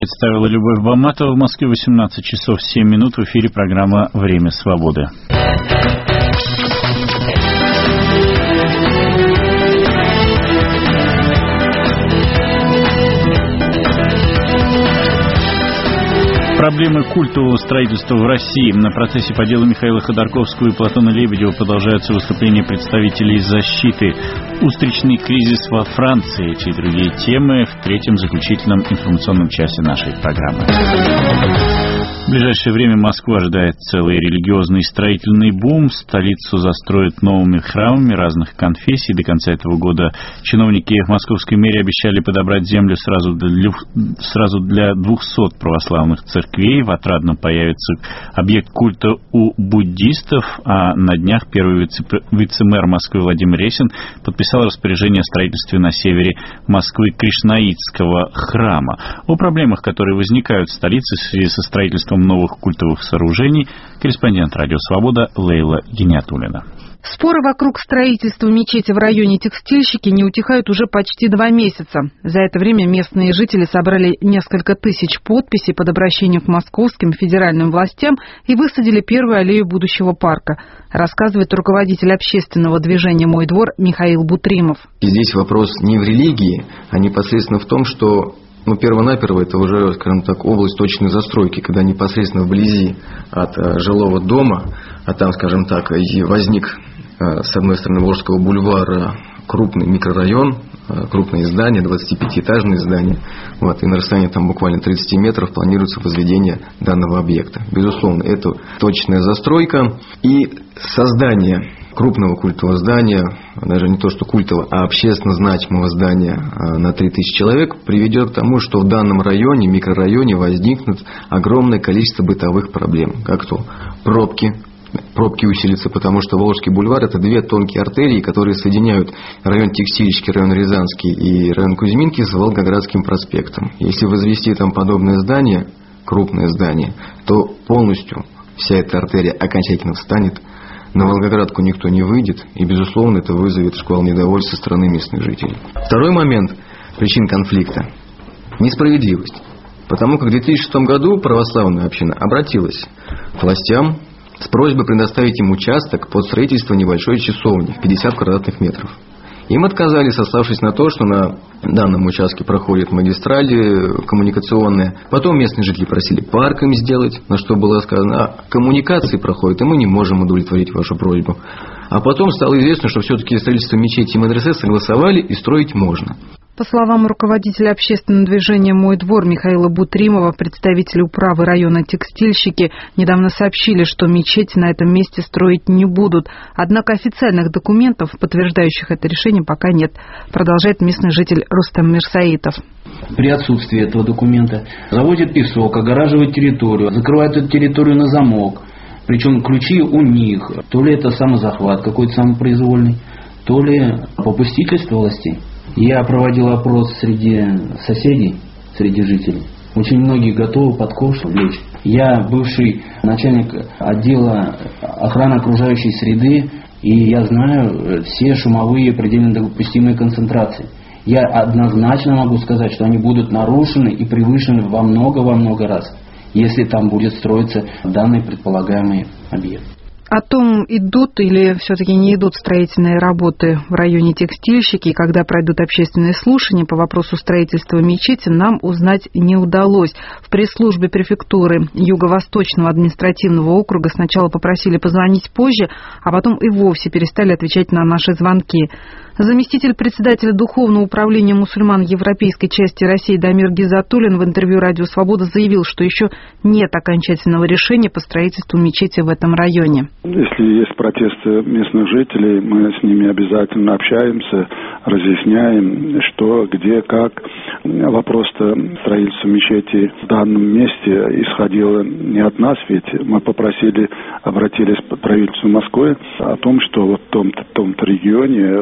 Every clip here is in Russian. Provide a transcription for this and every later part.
Представила Любовь Баматова. В Москве 18 часов 7 минут. В эфире программа «Время свободы». Проблемы культового строительства в России. На процессе по делу Михаила Ходорковского и Платона Лебедева продолжаются выступления представителей защиты. Устричный кризис во Франции. Эти и другие темы в третьем заключительном информационном часе нашей программы. В ближайшее время Москву ожидает целый религиозный строительный бум. Столицу застроят новыми храмами разных конфессий. До конца этого года чиновники московской мэрии обещали подобрать землю сразу для 200 православных церквей. В Отрадном появится объект культа у буддистов, а на днях первый вице-мэр Москвы Владимир Ресин подписал распоряжение о строительстве на севере Москвы Кришнаитского храма. О проблемах, которые возникают в столице в связи со строительством новых культовых сооружений, корреспондент «Радио Свобода» Лейла Гиниатуллина. Споры вокруг строительства мечети в районе Текстильщики не утихают уже почти 2 месяца. За это время местные жители собрали несколько тысяч подписей под обращением к московским и федеральным властям и высадили первую аллею будущего парка, рассказывает руководитель общественного движения «Мой двор» Михаил Бутримов. Здесь вопрос не в религии, а непосредственно в том, что перво-наперво это уже, скажем так, область точной застройки, когда непосредственно вблизи от жилого дома, а там, скажем так, возник с одной стороны Волжского бульвара крупный микрорайон, крупные здания, 25-этажные здания, и на расстоянии там буквально 30 метров планируется возведение данного объекта. Безусловно, это точная застройка и создание крупного культового здания, даже не то что культового, а общественно значимого здания на 3000 человек приведет к тому, что в данном районе, микрорайоне возникнет огромное количество бытовых проблем. Как то пробки усилятся, потому что Волжский бульвар – это 2 тонкие артерии, которые соединяют район Текстильщики, район Рязанский и район Кузьминки с Волгоградским проспектом. Если возвести там подобное здание, крупное здание, то полностью вся эта артерия окончательно встанет, на Волгоградку никто не выйдет, и, безусловно, это вызовет шквал недовольства со стороны местных жителей. Второй момент причин конфликта – несправедливость. Потому как в 2006 году православная община обратилась к властям с просьбой предоставить им участок под строительство небольшой часовни в 50 квадратных метров. Им отказали, сославшись на то, что на данном участке проходит магистраль коммуникационная. Потом местные жители просили парк им сделать, на что было сказано: коммуникации проходят, и мы не можем удовлетворить вашу просьбу. А потом стало известно, что все-таки строительство мечети и медресе согласовали и строить можно. По словам руководителя общественного движения «Мой двор» Михаила Бутримова, представители управы района Текстильщики недавно сообщили, что мечеть на этом месте строить не будут. Однако официальных документов, подтверждающих это решение, пока нет, продолжает местный житель Рустам Мирсаитов. При отсутствии этого документа заводят песок, огораживают территорию, закрывают эту территорию на замок. Причем ключи у них. То ли это самозахват какой-то самопроизвольный, то ли попустительство властей. Я проводил опрос среди соседей, среди жителей. Очень многие готовы под ковш лечь. Я бывший начальник отдела охраны окружающей среды, и я знаю все шумовые предельно допустимые концентрации. Я однозначно могу сказать, что они будут нарушены и превышены во много раз, если там будет строиться данный предполагаемый объект. О том, идут или все-таки не идут строительные работы в районе Текстильщики и когда пройдут общественные слушания по вопросу строительства мечети, нам узнать не удалось. В пресс-службе префектуры Юго-Восточного административного округа сначала попросили позвонить позже, а потом и вовсе перестали отвечать на наши звонки. Заместитель председателя Духовного управления мусульман Европейской части России Дамир Гизатуллин в интервью «Радио Свобода» заявил, что еще нет окончательного решения по строительству мечети в этом районе. Если есть протесты местных жителей, мы с ними обязательно общаемся, разъясняем, что, где, как. Вопрос-то строительства мечети в данном месте исходило не от нас, ведь мы обратились к правительству Москвы о том, что вот в том-то регионе Москва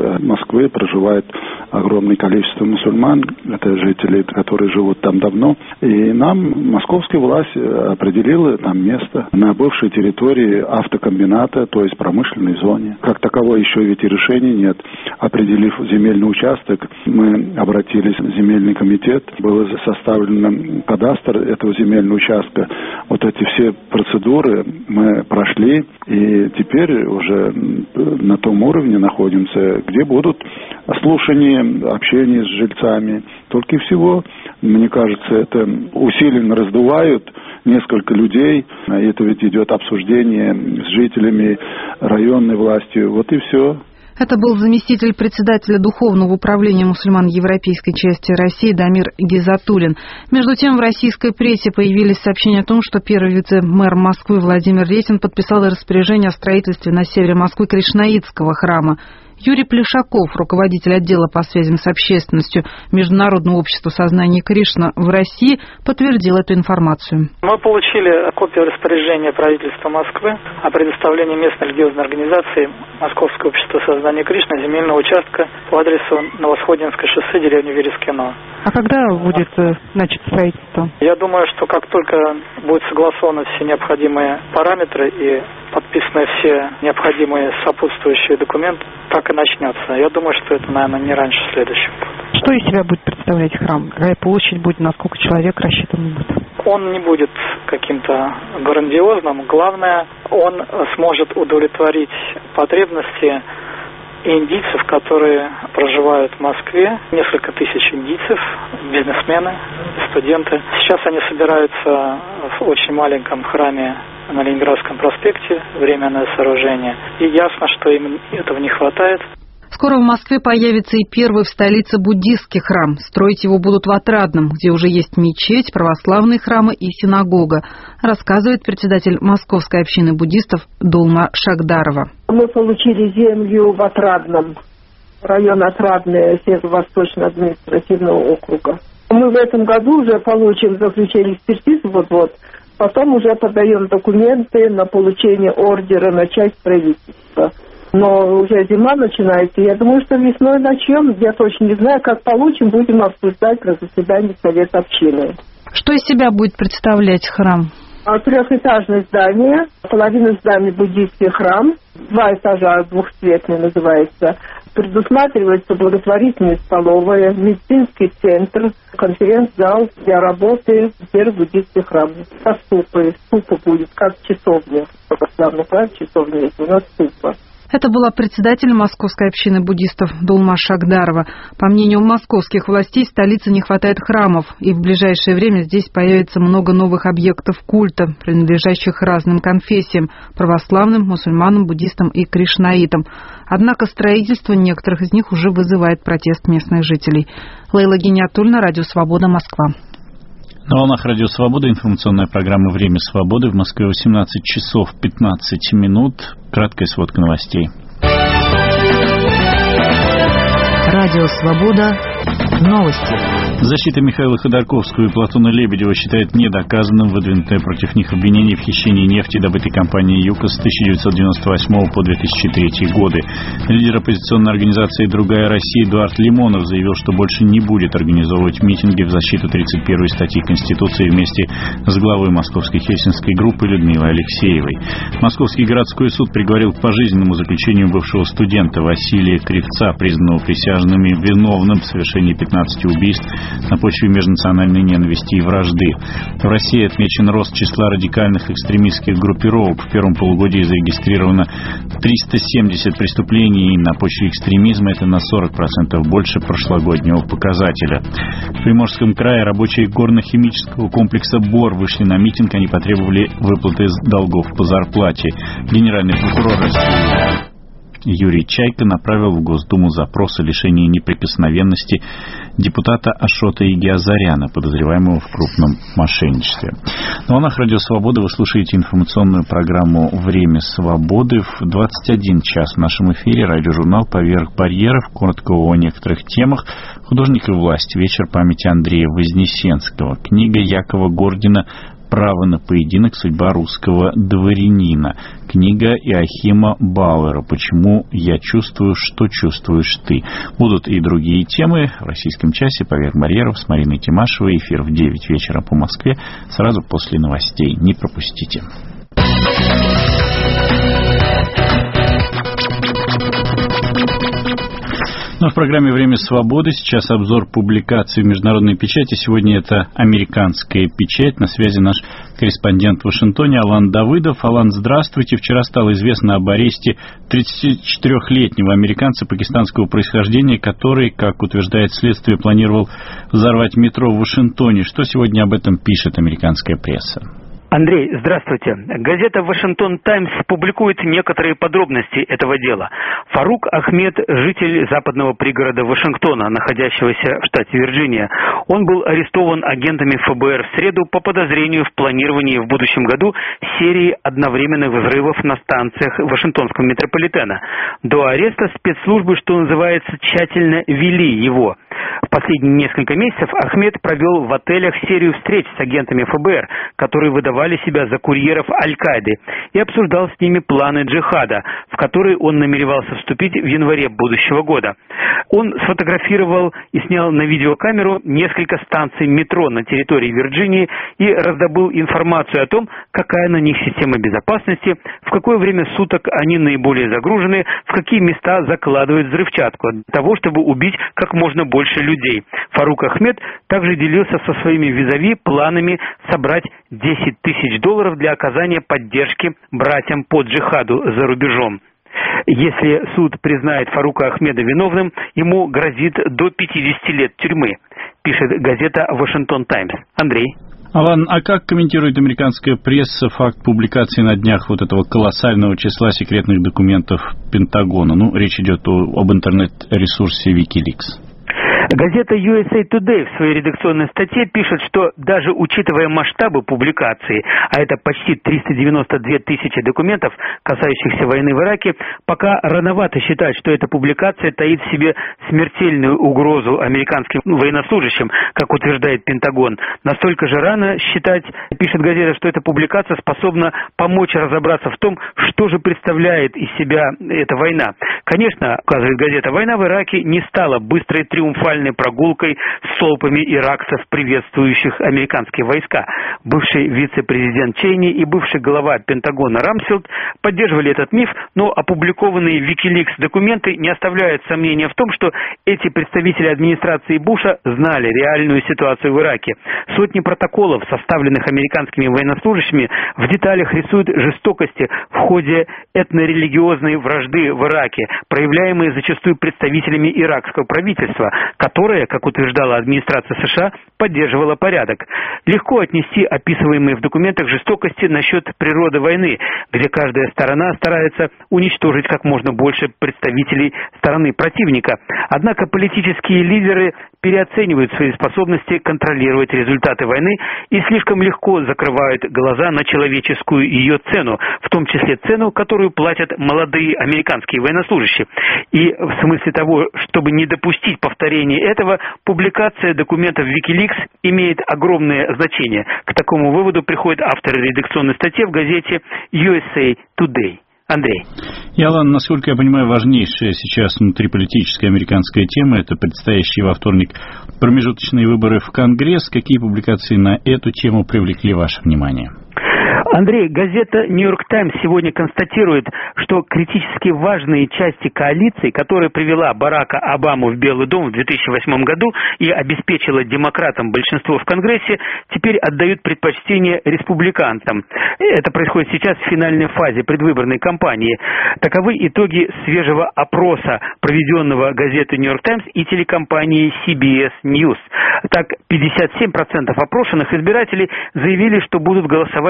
Москвы проживает огромное количество мусульман, это жители, которые живут там давно. И нам московская власть определила там место на бывшей территории автокомбината, то есть промышленной зоне. Как таковой еще ведь и решения нет. Определив земельный участок, мы обратились в земельный комитет, был составлен кадастр этого земельного участка. Вот эти все процедуры мы прошли, и теперь уже на том уровне находимся, где будут слушания, общение с жильцами. Только и всего, мне кажется, это усиленно раздувают несколько людей. Это ведь идет обсуждение с жителями, районной властью. Вот и все. Это был заместитель председателя Духовного управления мусульман Европейской части России Дамир Гизатуллин. Между тем, в российской прессе появились сообщения о том, что первый вице-мэр Москвы Владимир Ресин подписал распоряжение о строительстве на севере Москвы Кришнаитского храма. Юрий Плешаков, руководитель отдела по связям с общественностью Международного общества сознания Кришна в России, подтвердил эту информацию. Мы получили копию распоряжения правительства Москвы о предоставлении местной религиозной организации Московское общество сознания Кришна земельного участка по адресу Новосходинское шоссе, деревня Верескино. А когда будет начато строительство? Я думаю, что как только будут согласованы все необходимые параметры и подписаны все необходимые сопутствующие документы, так и начнется. Я думаю, что это, наверное, не раньше следующего года. Что из себя будет представлять храм? Какая площадь будет, на сколько человек рассчитан будет? Он не будет каким-то грандиозным. Главное, он сможет удовлетворить потребности индийцев, которые проживают в Москве. Несколько тысяч индийцев, бизнесмены, студенты. Сейчас они собираются в очень маленьком храме на Ленинградском проспекте, временное сооружение. И ясно, что им этого не хватает. Скоро в Москве появится и первый в столице буддистский храм. Строить его будут в Отрадном, где уже есть мечеть, православные храмы и синагога, рассказывает председатель Московской общины буддистов Дулма Шагдарова. Мы получили землю в Отрадном, район Отрадный, Северо-Восточного административного округа. Мы в этом году уже получим заключение экспертизы, вот-вот. Потом уже подаем документы на получение ордера на часть строительства. Но уже зима начинается. Я думаю, что весной начнем. Я точно не знаю, как получим. Будем обсуждать на заседании Совета общины. Что из себя будет представлять храм? Трехэтажное здание. Половина здания буддийский храм. 2 этажа, двухцветный называется. Предусматривается благотворительная столовая, медицинский центр, конференц-зал для работы первый буддийский храм. Со ступой. Ступа будет, как часовня. Православный храм, часовня есть. У нас ступа. Это была председатель Московской общины буддистов Дулма Шагдарова. По мнению московских властей, в столице не хватает храмов, и в ближайшее время здесь появится много новых объектов культа, принадлежащих разным конфессиям – православным, мусульманам, буддистам и кришнаитам. Однако строительство некоторых из них уже вызывает протест местных жителей. Лейла Гиниатульна, Радио Свобода, Москва. На волнах Радио Свобода информационная программа «Время свободы». В Москве 18 часов 15 минут. Краткая сводка новостей. Радио Свобода. Новости. Защита Михаила Ходорковского и Платона Лебедева считает недоказанным выдвинутое против них обвинение в хищении нефти, добытой компанией ЮКОС с 1998 по 2003 годы. Лидер оппозиционной организации «Другая Россия» Эдуард Лимонов заявил, что больше не будет организовывать митинги в защиту 31 статьи Конституции вместе с главой Московской Хельсинской группы Людмилой Алексеевой. Московский городской суд приговорил к пожизненному заключению бывшего студента Василия Кривца, признанного присяжными виновным в совершении 15 убийств на почве межнациональной ненависти и вражды. В России отмечен рост числа радикальных экстремистских группировок. В первом полугодии зарегистрировано 370 преступлений, и на почве экстремизма это на 40% больше прошлогоднего показателя. В Приморском крае рабочие горно-химического комплекса «Бор» вышли на митинг. Они потребовали выплаты долгов по зарплате. Генеральный прокурор России Юрий Чайка направил в Госдуму запрос о лишении неприкосновенности депутата Ашота Игиазаряна, подозреваемого в крупном мошенничестве. На волнах Радио Свобода вы слушаете информационную программу «Время свободы». В 21 час в нашем эфире радиожурнал «Поверх барьеров». Коротко о некоторых темах. «Художник и власть. Вечер памяти Андрея Вознесенского». Книга Якова Гордина «Право на поединок. Судьба русского дворянина». Книга Иохима Бауэра «Почему я чувствую, что чувствуешь ты». Будут и другие темы в «Российском часе». Поверх барьеров с Мариной Тимашевой. Эфир в 9 вечера по Москве. Сразу после новостей. Не пропустите. Но в программе «Время свободы» сейчас обзор публикаций в международной печати. Сегодня это американская печать. На связи наш корреспондент в Вашингтоне Алан Давыдов. Алан, здравствуйте. Вчера стало известно об аресте 34-летнего американца пакистанского происхождения, который, как утверждает следствие, планировал взорвать метро в Вашингтоне. Что сегодня об этом пишет американская пресса? Андрей, здравствуйте. Газета «Вашингтон Таймс» публикует некоторые подробности этого дела. Фарук Ахмед, житель западного пригорода Вашингтона, находящегося в штате Вирджиния. Он был арестован агентами ФБР в среду по подозрению в планировании в будущем году серии одновременных взрывов на станциях Вашингтонского метрополитена. До ареста спецслужбы, что называется, тщательно вели его. В последние несколько месяцев Ахмед провел в отелях серию встреч с агентами ФБР, которые выдавали себя за курьеров Аль-Каиды, и обсуждал с ними планы джихада, в которые он намеревался вступить в январе будущего года. Он сфотографировал и снял на видеокамеру несколько станций метро на территории Вирджинии и раздобыл информацию о том, какая на них система безопасности, в какое время суток они наиболее загружены, в какие места закладывают взрывчатку, для того, чтобы убить как можно больше людей. Фарук Ахмед также делился со своими визави планами собрать $10 тысяч для оказания поддержки братьям по джихаду за рубежом. Если суд признает Фарука Ахмеда виновным, ему грозит до 50 лет тюрьмы, пишет газета «Вашингтон Таймс». Андрей. Алан, а как комментирует американская пресса факт публикации на днях вот этого колоссального числа секретных документов Пентагона? Речь идет об интернет-ресурсе WikiLeaks. Газета USA Today в своей редакционной статье пишет, что даже учитывая масштабы публикации, а это почти 392 тысячи документов, касающихся войны в Ираке, пока рановато считать, что эта публикация таит в себе смертельную угрозу американским военнослужащим, как утверждает Пентагон. Настолько же рано считать, пишет газета, что эта публикация способна помочь разобраться в том, что же представляет из себя эта война. Конечно, указывает газета, война в Ираке не стала быстрой триумфальной прогулкой с толпами иракцев, приветствующих американские войска. Бывший вице-президент Чейни и бывший глава Пентагона Рамсфилд поддерживали этот миф, но опубликованные в WikiLeaks документы не оставляют сомнения в том, что эти представители администрации Буша знали реальную ситуацию в Ираке. Сотни протоколов, составленных американскими военнослужащими, в деталях рисуют жестокости в ходе этнорелигиозной вражды в Ираке, проявляемые зачастую представителями иракского правительства, которая, как утверждала администрация США, поддерживала порядок. Легко отнести описываемые в документах жестокости насчет природы войны, где каждая сторона старается уничтожить как можно больше представителей стороны противника. Однако политические лидеры переоценивают свои способности контролировать результаты войны и слишком легко закрывают глаза на человеческую ее цену, в том числе цену, которую платят молодые американские военнослужащие. И в смысле того, чтобы не допустить повторения этого, публикация документов WikiLeaks имеет огромное значение. К такому выводу приходят авторы редакционной статьи в газете USA Today. Андрей. И, Алан, насколько я понимаю, важнейшая сейчас внутриполитическая американская тема – это предстоящие во вторник промежуточные выборы в Конгресс. Какие публикации на эту тему привлекли ваше внимание? Андрей, газета «Нью-Йорк Таймс» сегодня констатирует, что критически важные части коалиции, которая привела Барака Обаму в Белый дом в 2008 году и обеспечила демократам большинство в Конгрессе, теперь отдают предпочтение республиканцам. Это происходит сейчас в финальной фазе предвыборной кампании. Таковы итоги свежего опроса, проведенного газетой «Нью-Йорк Таймс» и телекомпанией CBS News. Так, 57% опрошенных избирателей заявили, что будут голосовать за кандидата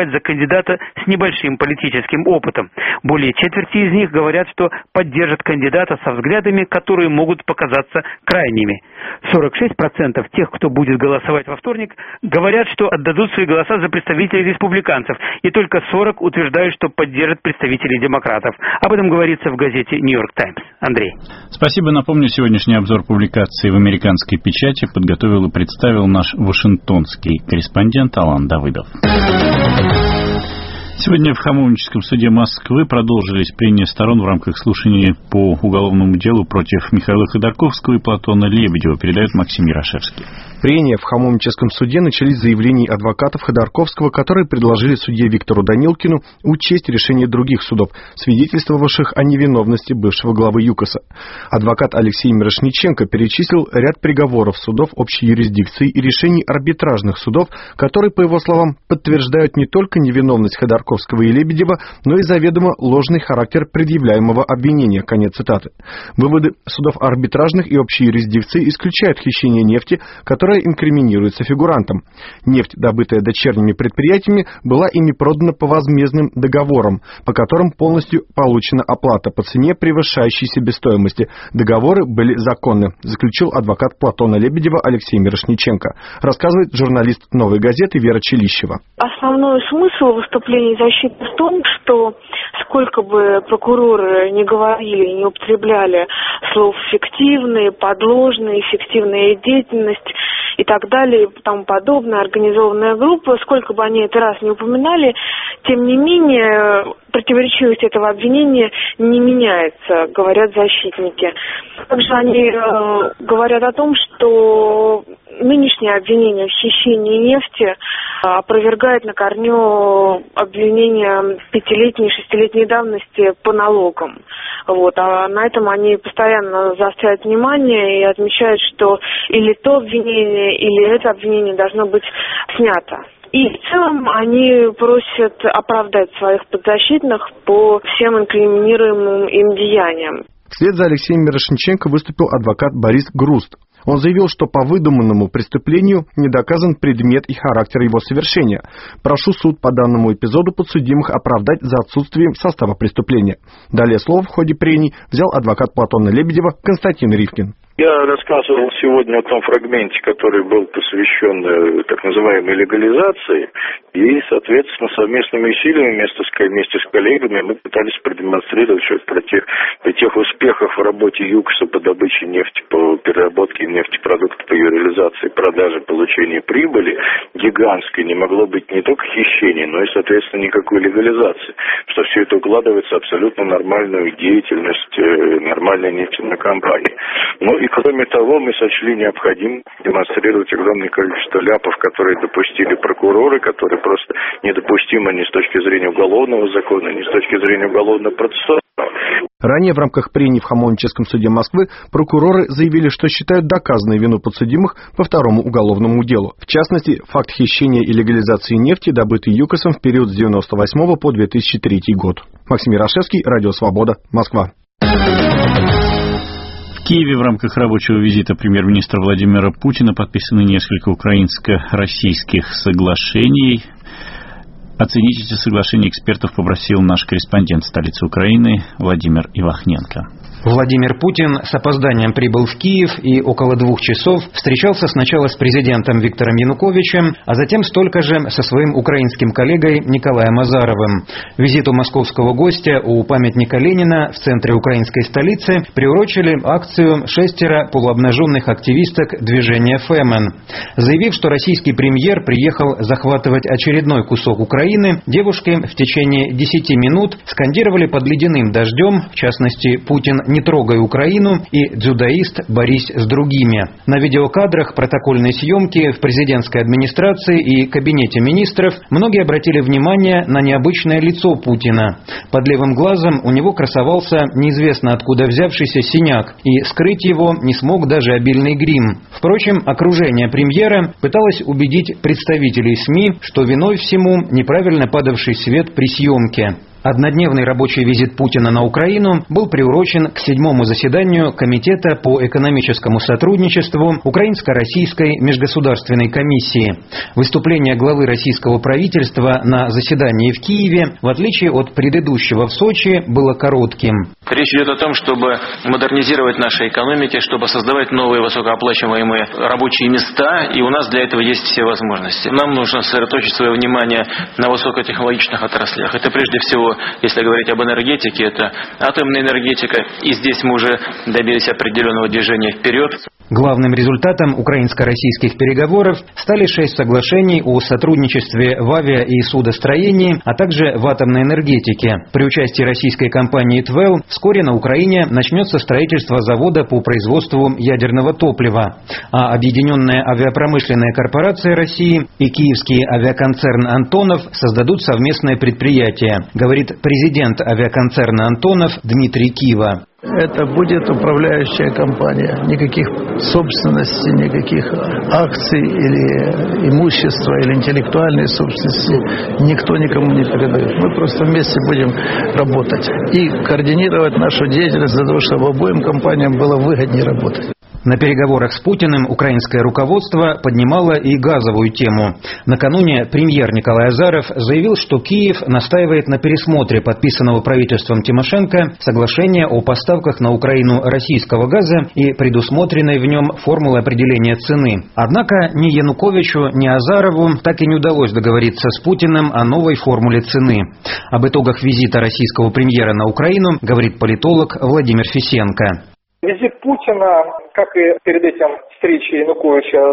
кандидата с небольшим политическим опытом. Более четверти из них говорят, что поддержат кандидата со взглядами, которые могут показаться крайними. 46% тех, кто будет голосовать во вторник, говорят, что отдадут свои голоса за представителей республиканцев, и только 40% утверждают, что поддержат представителей демократов. Об этом говорится в газете «Нью-Йорк Таймс». Андрей. Спасибо. Напомню, сегодняшний обзор публикации в американской печати подготовил и представил наш вашингтонский корреспондент Алан Давыдов. Сегодня в Хамовническом суде Москвы продолжились прения сторон в рамках слушаний по уголовному делу против Михаила Ходорковского и Платона Лебедева, передает Максим Ярошевский. Прения в Хамовническом суде начались с заявлений адвокатов Ходорковского, которые предложили судье Виктору Данилкину учесть решения других судов, свидетельствовавших о невиновности бывшего главы ЮКОСа. Адвокат Алексей Мирошниченко перечислил ряд приговоров судов общей юрисдикции и решений арбитражных судов, которые, по его словам, подтверждают не только невиновность Ходорковского и Лебедева, но и заведомо ложный характер предъявляемого обвинения. Конец цитаты. Выводы судов арбитражных и общей юрисдикции исключают хищение нефти, которая инкриминируется фигурантам. Нефть, добытая дочерними предприятиями, была ими продана по возмездным договорам, по которым полностью получена оплата по цене, превышающей себестоимости. Договоры были законны, заключил адвокат Платона Лебедева Алексей Мирошниченко. Рассказывает журналист «Новой газеты» Вера Челищева. Основной смысл выступления защиты в том, что сколько бы прокуроры не говорили, не употребляли слов «фиктивные», «подложные», «фиктивная деятельность» и так далее, и тому подобное, организованная группа, сколько бы они это раз не упоминали, тем не менее противоречивость этого обвинения не меняется, говорят защитники. Также они говорят о том, что нынешнее обвинение в хищении нефти опровергает на корню обвинения 5-летней, 6-летней давности по налогам. А на этом они постоянно заостряют внимание и отмечают, что или то обвинение, или это обвинение должно быть снято. И в целом они просят оправдать своих подзащитных по всем инкриминируемым им деяниям. Вслед за Алексеем Мирошниченко выступил адвокат Борис Груст. Он заявил, что по выдуманному преступлению не доказан предмет и характер его совершения. Прошу суд по данному эпизоду подсудимых оправдать за отсутствием состава преступления. Далее слово в ходе прений взял адвокат Платона Лебедева Константин Ривкин. Я рассказывал сегодня о том фрагменте, который был посвящен так называемой легализации, и, соответственно, совместными усилиями вместе с коллегами мы пытались продемонстрировать, что при тех успехах в работе ЮКОСа по добыче нефти, по переработке нефтепродуктов, по ее реализации, продаже, получению прибыли гигантской не могло быть не только хищения, но и, соответственно, никакой легализации, что все это укладывается в абсолютно нормальную деятельность нормальной нефтяной компании. Ну и кроме того, мы сочли необходимым демонстрировать огромное количество ляпов, которые допустили прокуроры, которые просто недопустимы ни с точки зрения уголовного закона, ни с точки зрения уголовного процесса. Ранее в рамках прений в Хамовническом суде Москвы прокуроры заявили, что считают доказанной вину подсудимых по второму уголовному делу. В частности, факт хищения и легализации нефти, добытой ЮКОСом в период с 1998 по 2003 год. Максим Ярошевский, Радио Свобода, Москва. В Киеве в рамках рабочего визита премьер-министра Владимира Путина подписаны несколько украинско-российских соглашений. Оценить эти соглашения экспертов попросил наш корреспондент столицы Украины Владимир Ивахненко. Владимир Путин с опозданием прибыл в Киев и около 2 часов встречался сначала с президентом Виктором Януковичем, а затем столько же со своим украинским коллегой Николаем Азаровым. Визиту московского гостя у памятника Ленина в центре украинской столицы приурочили акцию 6 полуобнаженных активисток движения «Фемен». Заявив, что российский премьер приехал захватывать очередной кусок Украины, девушки в течение 10 минут скандировали под ледяным дождем, в частности, «Путин, не трогай Украину» и «Дзюдоист, борись с другими». На видеокадрах протокольной съемки в президентской администрации и кабинете министров многие обратили внимание на необычное лицо Путина. Под левым глазом у него красовался неизвестно откуда взявшийся синяк, и скрыть его не смог даже обильный грим. Впрочем, окружение премьера пыталось убедить представителей СМИ, что виной всему неправильно падавший свет при съемке. Однодневный рабочий визит Путина на Украину был приурочен к 7-му заседанию Комитета по экономическому сотрудничеству Украинско-Российской межгосударственной комиссии. Выступление главы российского правительства на заседании в Киеве, в отличие от предыдущего в Сочи, было коротким. Речь идет о том, чтобы модернизировать наши экономики, чтобы создавать новые высокооплачиваемые рабочие места, и у нас для этого есть все возможности. Нам нужно сосредоточить свое внимание на высокотехнологичных отраслях. Это прежде всего, если говорить об энергетике, это атомная энергетика, и здесь мы уже добились определенного движения вперед. Главным результатом украинско-российских переговоров стали 6 соглашений о сотрудничестве в авиа- и судостроении, а также в атомной энергетике. При участии российской компании «Твел» вскоре на Украине начнется строительство завода по производству ядерного топлива, а Объединенная авиапромышленная корпорация России и киевский авиаконцерн «Антонов» создадут совместное предприятие, говорит президент авиаконцерна «Антонов» Дмитрий Кива. Это будет управляющая компания. Никаких собственностей, никаких акций или имущества, или интеллектуальной собственности никто никому не передает. Мы просто вместе будем работать и координировать нашу деятельность для того, чтобы обоим компаниям было выгоднее работать. На переговорах с Путиным украинское руководство поднимало и газовую тему. Накануне премьер Николай Азаров заявил, что Киев настаивает на пересмотре подписанного правительством Тимошенко соглашения о поставках на Украину российского газа и предусмотренной в нем формулы определения цены. Однако ни Януковичу, ни Азарову так и не удалось договориться с Путиным о новой формуле цены. Об итогах визита российского премьера на Украину говорит политолог Владимир Фисенко. Визит Путина, как и перед этим встреча Януковича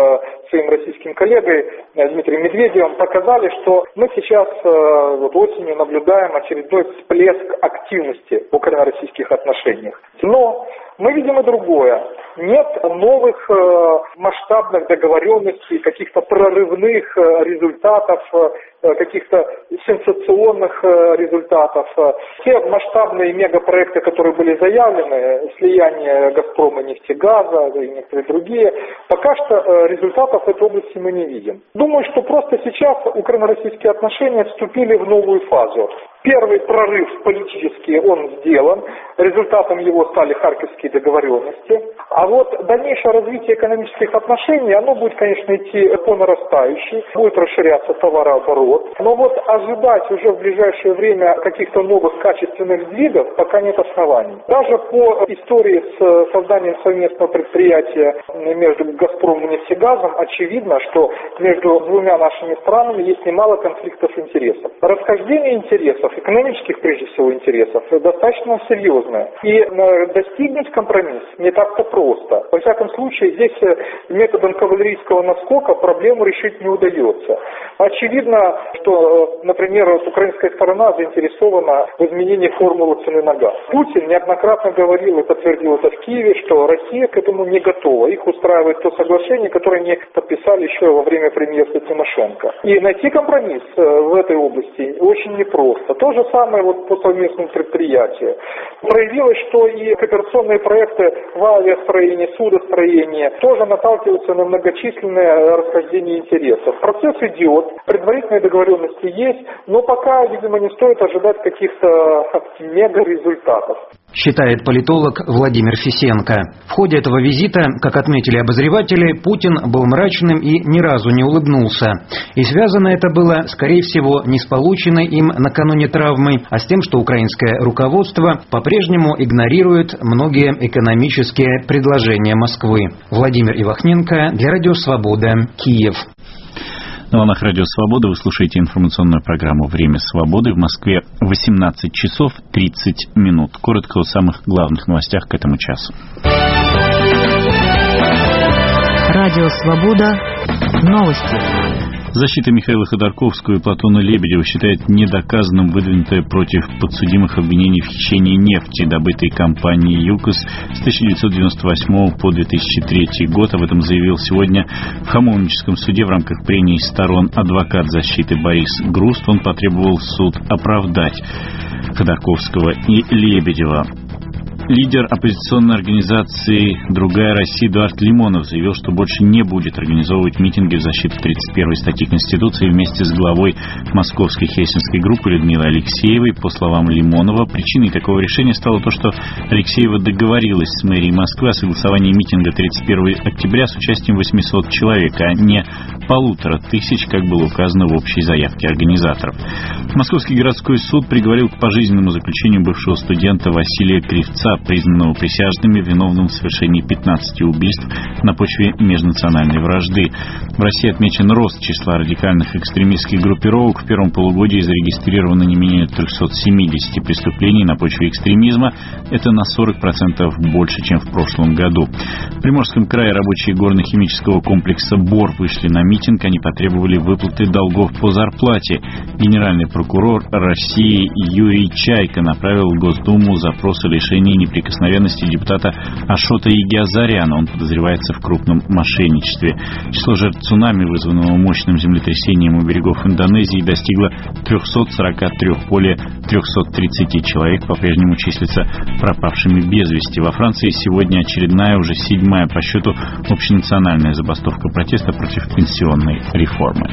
с своим российским коллегой Дмитрием Медведевым, показали, что мы сейчас осенью наблюдаем очередной всплеск активности в украино-российских отношениях. Но мы видим и другое. Нет новых масштабных договоренностей, каких-то прорывных результатов, каких-то сенсационных результатов. Те масштабные мегапроекты, которые были заявлены, слияние «Газпрома» и «Нефтегаза» и некоторые другие, пока что результатов в этой области мы не видим. Думаю, что просто сейчас украино-российские отношения вступили в новую фазу. Первый прорыв политический, он сделан. Результатом его стали харьковские договоренности. А вот дальнейшее развитие экономических отношений, оно будет, конечно, идти по нарастающей, будет расширяться товарооборот. Но вот ожидать уже в ближайшее время каких-то новых качественных сдвигов пока нет оснований. Даже по истории с созданием совместного предприятия между «Газпромом» и «Нефтегазом» очевидно, что между двумя нашими странами есть немало конфликтов интересов. Расхождение интересов, экономических прежде всего интересов, достаточно серьезное. И достигнуть компромисс не так-то просто. Во всяком случае, здесь методом кавалерийского наскока проблему решить не удается. Очевидно, что, например, украинская сторона заинтересована в изменении формулы цены на газ. Путин неоднократно говорил и подтвердил это в Киеве, что Россия к этому не готова. Их устраивает то соглашение, которое они подписали еще во время премьерства Тимошенко. И найти компромисс в этой области очень непросто. То же самое вот по совместному предприятию. Проявилось, что и кооперационные проекты в авиастроении, судостроении тоже наталкиваются на многочисленное расхождение интересов. Процесс идет, предварительные договоренности есть, но пока, видимо, не стоит ожидать каких-то мега-результатов. Считает политолог Владимир Фисенко. В ходе этого визита, как отметили обозреватели, Путин был мрачным и ни разу не улыбнулся. И связано это было, скорее всего, не с полученной им накануне травмой, а с тем, что украинское руководство по-прежнему игнорирует многие экономические предложения Москвы. Владимир Ивахненко для Радио Свобода, Киев. На волнах Радио Свобода вы слушаете информационную программу «Время свободы». В Москве 18 часов 30 минут. Коротко о самых главных новостях к этому часу. Радио Свобода. Новости. Защита Михаила Ходорковского и Платона Лебедева считает недоказанным выдвинутое против подсудимых обвинение в хищении нефти, добытой компанией ЮКОС с 1998 по 2003 год. Об этом заявил сегодня в Хамовническом суде в рамках прений сторон адвокат защиты Борис Груст. Он потребовал суд оправдать Ходорковского и Лебедева. Лидер оппозиционной организации «Другая Россия» Эдуард Лимонов заявил, что больше не будет организовывать митинги в защиту 31-й статьи Конституции вместе с главой московской хельсинской группы Людмилой Алексеевой. По словам Лимонова, причиной такого решения стало то, что Алексеева договорилась с мэрией Москвы о согласовании митинга 31 октября с участием 800 человек, а не 1500, как было указано в общей заявке организаторов. Московский городской суд приговорил к пожизненному заключению бывшего студента Василия Кривца, признанного присяжными виновным в совершении 15 убийств на почве межнациональной вражды. В России отмечен рост числа радикальных экстремистских группировок. В первом полугодии зарегистрировано не менее 370 преступлений на почве экстремизма. Это на 40% больше, чем в прошлом году. В Приморском крае рабочие горно-химического комплекса «Бор» вышли на митинг. Они потребовали выплаты долгов по зарплате. Генеральный прокурор России Юрий Чайка направил в Госдуму запрос о лишении неприкосновенности депутата Ашота Егиазаряна. Он подозревается в крупном мошенничестве. Число жертв цунами, вызванного мощным землетрясением у берегов Индонезии, достигло 343. Более 330 человек по-прежнему числятся пропавшими без вести. Во Франции сегодня очередная, уже 7-я по счету, общенациональная забастовка протеста против пенсионной реформы.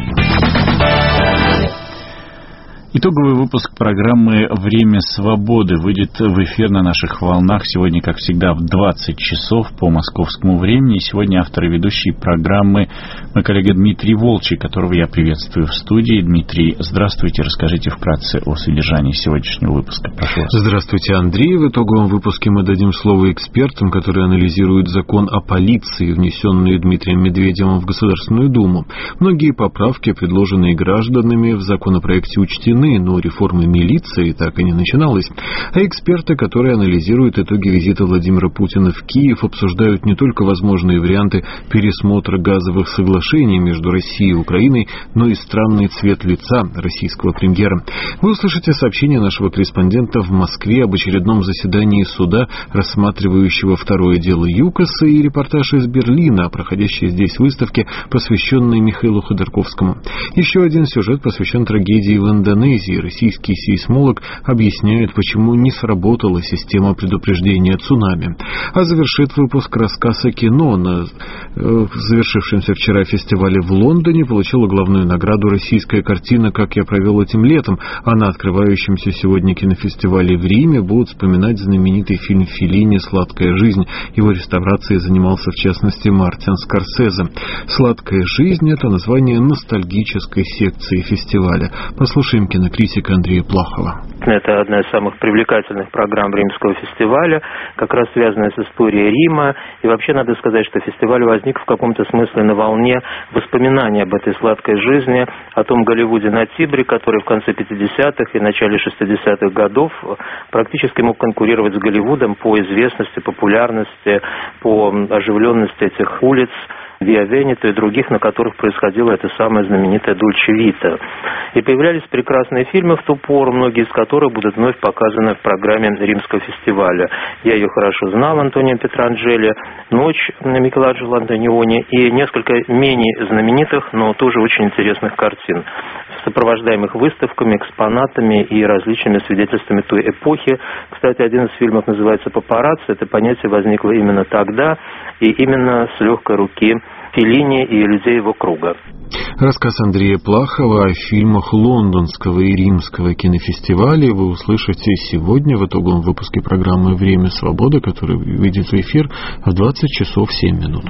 Итоговый выпуск программы «Время свободы» выйдет в эфир на наших волнах сегодня, как всегда, в 20 часов по московскому времени. Сегодня автор и ведущий программы мой коллега Дмитрий Волчий, которого я приветствую в студии. Дмитрий, здравствуйте. Расскажите вкратце о содержании сегодняшнего выпуска. Прошу вас. Здравствуйте, Андрей. В итоговом выпуске мы дадим слово экспертам, которые анализируют закон о полиции, внесенный Дмитрием Медведевым в Государственную Думу. Многие поправки, предложенные гражданами в законопроекте, учтены, но реформы милиции так и не начиналась. А эксперты, которые анализируют итоги визита Владимира Путина в Киев, обсуждают не только возможные варианты пересмотра газовых соглашений между Россией и Украиной, но и странный цвет лица российского премьера. Вы услышите сообщение нашего корреспондента в Москве об очередном заседании суда, рассматривающего второе дело ЮКОСа, и репортаж из Берлина о проходящей здесь выставке, посвященной Михаилу Ходорковскому. Еще один сюжет посвящен трагедии в Индонезии. Российский сейсмолог объясняет, почему не сработала система предупреждения цунами. А завершит выпуск рассказ о кино. На завершившемся вчера фестивале в Лондоне получила главную награду российская картина «Как я провел этим летом», а на открывающемся сегодня кинофестивале в Риме будут вспоминать знаменитый фильм Феллини «Сладкая жизнь». Его реставрацией занимался, в частности, Мартин Скорсезе. «Сладкая жизнь» — это название ностальгической секции фестиваля. Послушаем кинокритика Андрея Плахова. Это одна из самых привлекательных программ Римского фестиваля, как раз связанная с историей Рима. И вообще надо сказать, что фестиваль возник в каком-то смысле на волне воспоминаний об этой сладкой жизни, о том Голливуде на Тибре, который в конце 50-х и начале 60-х годов практически мог конкурировать с Голливудом по известности, популярности, по оживленности этих улиц, Виа Венето и других, на которых происходила эта самая знаменитая Дольче Вита. И появлялись прекрасные фильмы в ту пору, многие из которых будут вновь показаны в программе Римского фестиваля. «Я ее хорошо знал» Антонио Петранджели, «Ночь» Микеланджело Антониони и несколько менее знаменитых, но тоже очень интересных картин, сопровождаемых выставками, экспонатами и различными свидетельствами той эпохи. Кстати, один из фильмов называется «Папарацци». Это понятие возникло именно тогда и именно с легкой руки Феллини и людей его круга. Рассказ Андрея Плахова о фильмах лондонского и римского кинофестиваля вы услышите сегодня в итоговом выпуске программы «Время свободы», который выйдет в эфир в 20 часов 7 минут.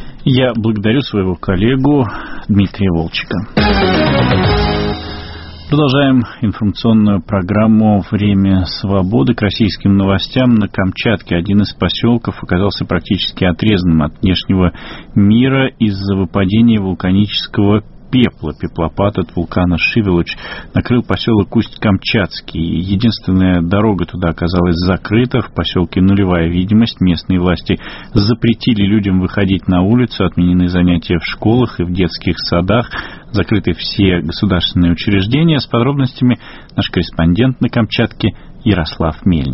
Я благодарю своего коллегу Дмитрия Волчика. Продолжаем информационную программу «Время свободы». К российским новостям. На Камчатке один из поселков оказался практически отрезанным от внешнего мира из-за выпадения вулканического пепла. Пеплопад от вулкана Шивелуч накрыл поселок Усть-Камчатский. Единственная дорога туда оказалась закрыта. В поселке нулевая видимость. Местные власти запретили людям выходить на улицу. Отменены занятия в школах и в детских садах. Закрыты все государственные учреждения. С подробностями наш корреспондент на Камчатке Ярослав Мельник.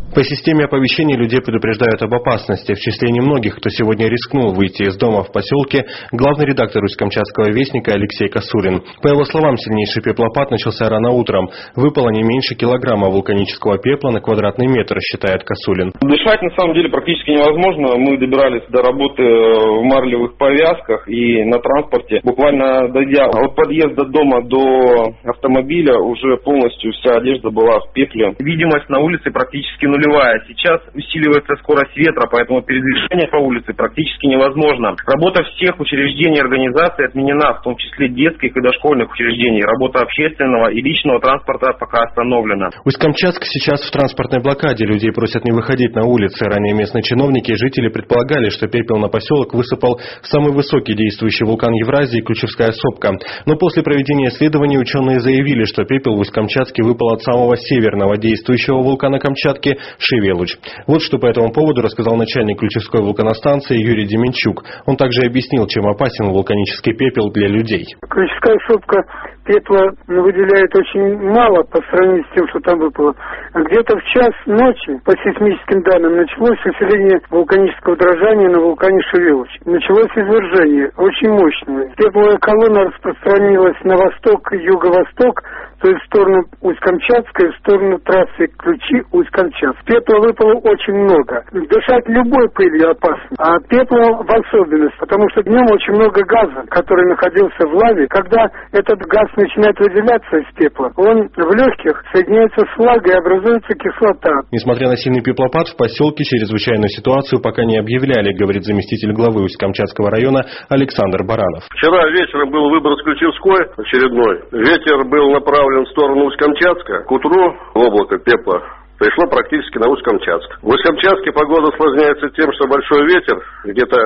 По системе оповещения людей предупреждают об опасности. В числе немногих, кто сегодня рискнул выйти из дома в поселке, главный редактор Усть-Камчатского вестника Алексей Косулин. По его словам, сильнейший пеплопад начался рано утром. Выпало не меньше килограмма вулканического пепла на квадратный метр, считает Косулин. Дышать на самом деле практически невозможно. Мы добирались до работы в марлевых повязках и на транспорте. Буквально дойдя от подъезда дома до автомобиля, уже полностью вся одежда была в пепле. Видимость на улице практически нулевая. Сейчас усиливается скорость ветра, поэтому передвижение по улице практически невозможно. Работа всех учреждений и организаций отменена, в том числе детских и дошкольных учреждений. Работа общественного и личного транспорта пока остановлена. Усть-Камчатск сейчас в транспортной блокаде. Людей просят не выходить на улицы. Ранее местные чиновники и жители предполагали, что пепел на поселок высыпал самый высокий действующий вулкан Евразии — Ключевская сопка. Но после проведения исследований ученые заявили, что пепел в Усть-Камчатске выпал от самого северного действующего вулкана Камчатки — Шевелуч. Вот что по этому поводу рассказал начальник Ключевской вулканостанции Юрий Деменчук. Он также объяснил, чем опасен вулканический пепел для людей. Ключевская сопка пепла выделяет очень мало по сравнению с тем, что там выпало. Где-то в час ночи, по сейсмическим данным, началось усиление вулканического дрожания на вулкане Шевелуч. Началось извержение, очень мощное. Пепловая колонна распространилась на восток, юго-восток, то есть в сторону Усть-Камчатской, в сторону трассы Ключи Усть-Камчатск. Пепла выпало очень много. Дышать любой пылью опасно, а пепла в особенность, потому что в нем очень много газа, который находился в лаве. Когда этот газ начинает выделяться из пепла, он в легких соединяется с влагой и образуется кислота. Несмотря на сильный пеплопад, в поселке чрезвычайную ситуацию пока не объявляли, говорит заместитель главы Усть-Камчатского района Александр Баранов. Вчера вечером был выброс Ключевской очередной. Ветер был направлен в сторону Усть-Камчатска. К утру облако пепла пришло практически на Усть-Камчатск. В Усть-Камчатске погода осложняется тем, что большой ветер, где-то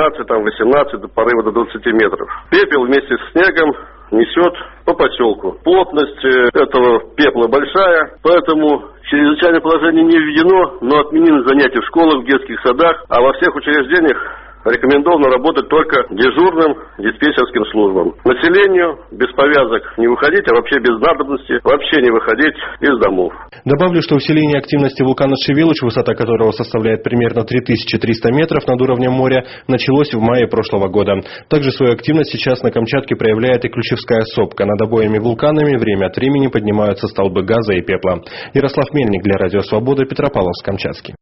13-18, до порыва до 20 метров. Пепел вместе с снегом несет по поселку. Плотность этого пепла большая, поэтому чрезвычайное положение не введено, но отменены занятия в школах, в детских садах, а во всех учреждениях рекомендовано работать только дежурным диспетчерским службам. Населению без повязок не выходить, а вообще без надобности вообще не выходить из домов. Добавлю, что усиление активности вулкана Шевелуч, высота которого составляет примерно 3300 метров над уровнем моря, началось в мае прошлого года. Также свою активность сейчас на Камчатке проявляет и Ключевская сопка. Над обоими вулканами время от времени поднимаются столбы газа и пепла. Ярослав Мельник для Радио Свобода, Петропавловск-Камчатский.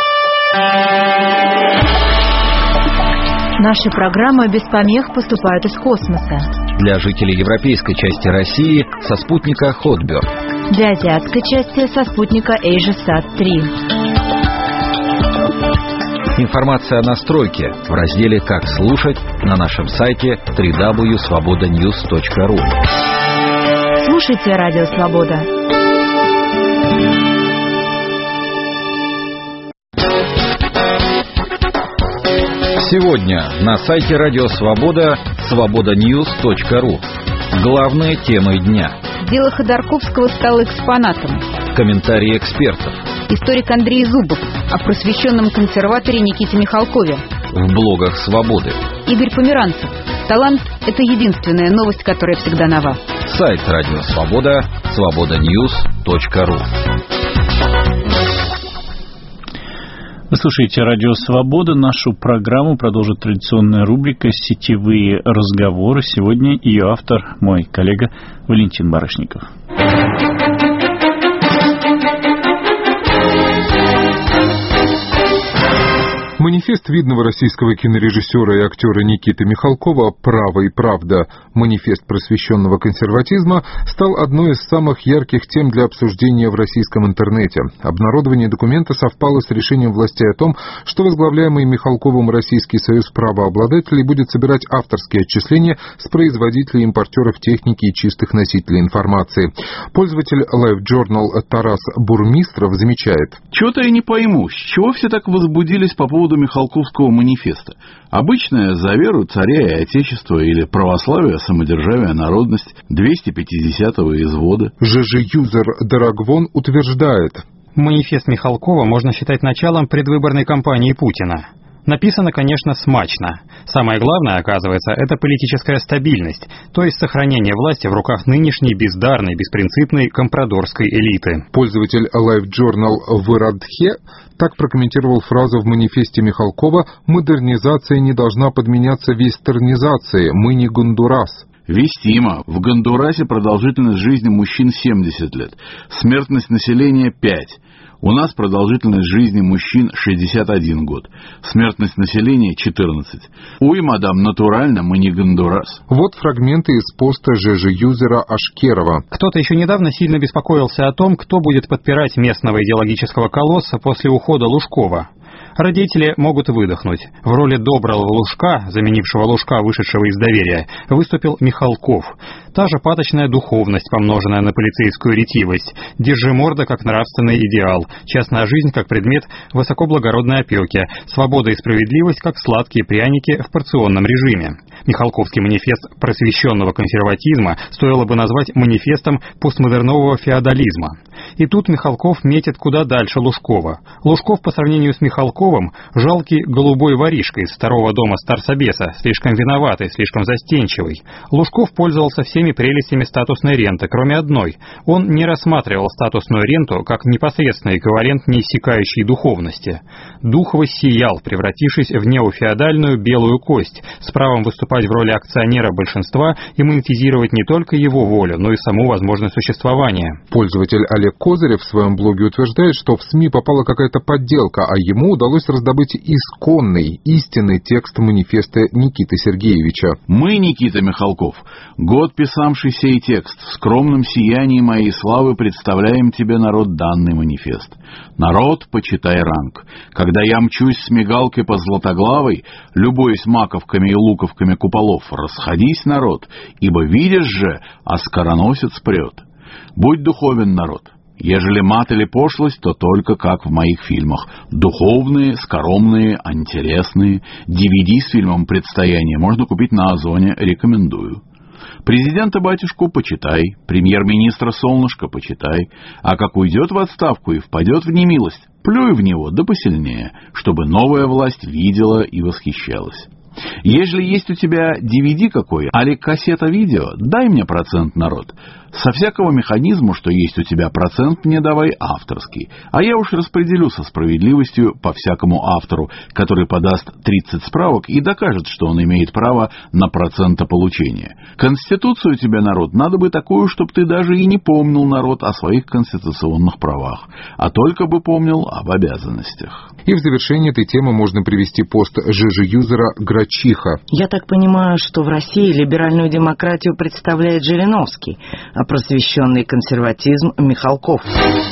Наши программы без помех поступают из космоса. Для жителей европейской части России со спутника Hotbird. Для азиатской части со спутника AsiaSat-3. Информация о настройке в разделе «Как слушать» на нашем сайте www.svobodanews.ru. Слушайте Радио Свобода. Сегодня на сайте Радио Свобода svobodanews.ru. Главные темы дня. Дело Ходорковского стало экспонатом. Комментарии экспертов. Историк Андрей Зубов о просвещенном консерваторе Никите Михалкове. В блогах Свободы. Игорь Померанцев. Талант – это единственная новость, которая всегда нова. Сайт Радио Свобода svobodanews.ru. Вы слушаете Радио Свобода. Нашу программу продолжит традиционная рубрика «Сетевые разговоры». Сегодня ее автор, мой коллега Валентин Барышников. Манифест видного российского кинорежиссера и актера Никиты Михалкова «Право и правда. Манифест просвещенного консерватизма» стал одной из самых ярких тем для обсуждения в российском интернете. Обнародование документа совпало с решением властей о том, что возглавляемый Михалковым Российский союз правообладателей будет собирать авторские отчисления с производителей и импортеров техники и чистых носителей информации. Пользователь LiveJournal Тарас Бурмистров замечает: «Чего-то я не пойму, с чего все так возбудились по поводу Михалковского манифеста? Обычная за веру царя и отечества или православие, самодержавие, народность 250-го извода». ЖЖ-юзер Дорогвон утверждает: манифест Михалкова можно считать началом предвыборной кампании Путина. Написано, конечно, смачно. Самое главное, оказывается, это политическая стабильность, то есть сохранение власти в руках нынешней бездарной, беспринципной компрадорской элиты. Пользователь LiveJournal Вырадхе так прокомментировал фразу в манифесте Михалкова: «Модернизация не должна подменяться вестернизацией. Мы не Гондурас». Вестимо. В Гондурасе продолжительность жизни мужчин 70 лет. Смертность населения 5. У нас продолжительность жизни мужчин 61 год. Смертность населения 14. Уй, мадам, натурально, мы не Гондурас. Вот фрагменты из поста ЖЖ-юзера Ашкерова. Кто-то еще недавно сильно беспокоился о том, кто будет подпирать местного идеологического колосса после ухода Лужкова. Родители могут выдохнуть. В роли доброго Лужка, заменившего Лужка, вышедшего из доверия, выступил Михалков. Та же паточная духовность, помноженная на полицейскую ретивость, держиморда как нравственный идеал, частная жизнь как предмет высокоблагородной опеки, свобода и справедливость как сладкие пряники в порционном режиме. Михалковский манифест просвещенного консерватизма стоило бы назвать манифестом постмодернового феодализма. И тут Михалков метит куда дальше Лужкова. Лужков по сравнению с Михалковым жалкий голубой воришка из второго дома старсобеса, слишком виноватый, слишком застенчивый. Лужков пользовался всеми прелестями статусной ренты, кроме одной. Он не рассматривал статусную ренту как непосредственный эквивалент неиссякающей духовности. Дух воссиял, превратившись в неофеодальную белую кость, с правом выступать в роли акционера большинства и монетизировать не только его волю, но и саму возможность существования. Пользователь Олег Козырев в своем блоге утверждает, что в СМИ попала какая-то подделка, а ему удалось раздобыть исконный, истинный текст манифеста Никиты Сергеевича. Мы, Никита Михалков, год писавший сей текст, в скромном сиянии моей славы представляем тебе, народ, данный манифест. Народ, почитай ранг. Когда я мчусь с мигалкой по Златоглавой, любуясь маковками и луковками куполов, расходись, народ, ибо видишь же, а скороносец прет. Будь духовен, народ. Ежели мат или пошлость, то только как в моих фильмах. Духовные, скоромные, антиресные. DVD с фильмом «Предстояние» можно купить на Озоне, рекомендую. Президента-батюшку почитай, премьер-министра Солнышко почитай, а как уйдет в отставку и впадет в немилость, плюй в него да посильнее, чтобы новая власть видела и восхищалась. Ежели есть у тебя DVD какой, али кассета видео, дай мне процент, народ. Со всякого механизма, что есть у тебя, процент мне давай авторский, а я уж распределю со справедливостью по всякому автору, который подаст 30 справок и докажет, что он имеет право на процентополучение. Конституцию тебе, народ, надо бы такую, чтобы ты даже и не помнил, народ, о своих конституционных правах, а только бы помнил об обязанностях. И в завершение этой темы можно привести пост ЖЖ-юзера Грачиха. Я так понимаю, что в России либеральную демократию представляет Жириновский, а просвещенный консерватизм Михалков.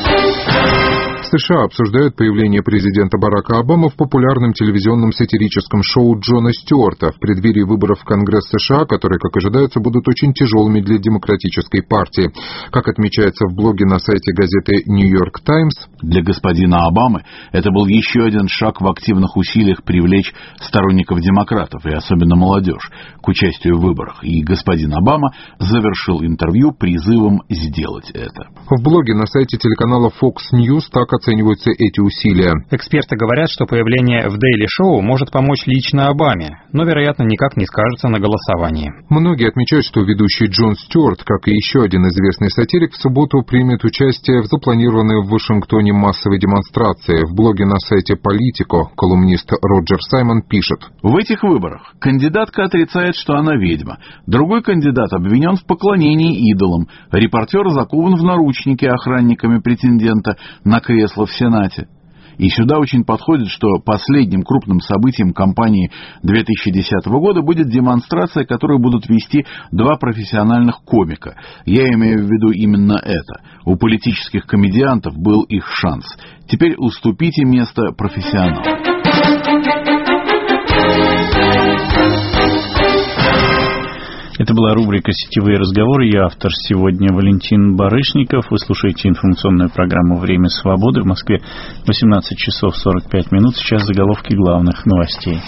США обсуждают появление президента Барака Обамы в популярном телевизионном сатирическом шоу Джона Стюарта в преддверии выборов в Конгресс США, которые, как ожидается, будут очень тяжелыми для демократической партии. Как отмечается в блоге на сайте газеты «Нью-Йорк Таймс», для господина Обамы это был еще один шаг в активных усилиях привлечь сторонников демократов, и особенно молодежь, к участию в выборах. И господин Обама завершил интервью призывом сделать это. В блоге на сайте телеканала Fox News так оцениваются эти усилия. Эксперты говорят, что появление в Daily Show может помочь лично Обаме, но, вероятно, никак не скажется на голосовании. Многие отмечают, что ведущий Джон Стюарт, как и еще один известный сатирик, в субботу примет участие в запланированной в Вашингтоне массовой демонстрации. В блоге на сайте Politico колумнист Роджер Саймон пишет: в этих выборах кандидатка отрицает, что она ведьма. Другой кандидат обвинен в поклонении идолам. Репортер закован в наручники охранниками претендента на кресло в Сенате. И сюда очень подходит, что последним крупным событием кампании 2010 года будет демонстрация, которую будут вести два профессиональных комика. Я имею в виду именно это. У политических комедиантов был их шанс. Теперь уступите место профессионалам. Это была рубрика «Сетевые разговоры». Я автор сегодня Валентин Барышников. Вы слушаете информационную программу «Время свободы». В Москве 18 часов 45 минут. Сейчас заголовки главных новостей.